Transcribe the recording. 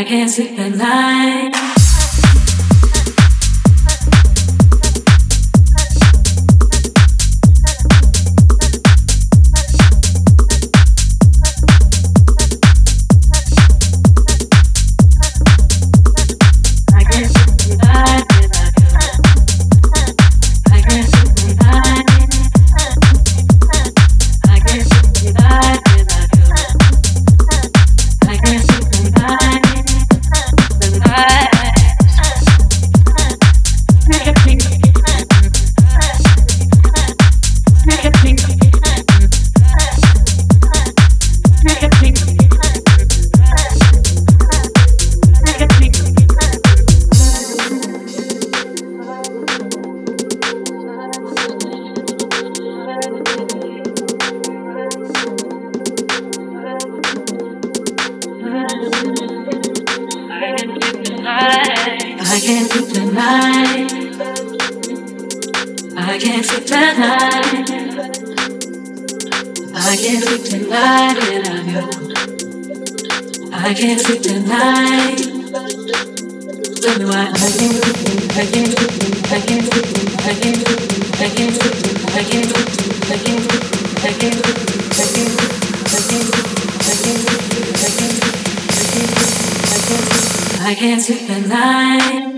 can't sleep at night. I can't sleep tonight. I can't sleep tonight. I can't sleep tonight without you. I can't sleep tonight. Tell me why I can't sleep. I can't sleep. I can't sleep. I can't sleep. I can't sleep. I can't sleep. I can't sleep. I can't sleep. I can't sleep. I can't sleep. I can't sleep. I can't sleep. I can't sleep. I can't sleep at night.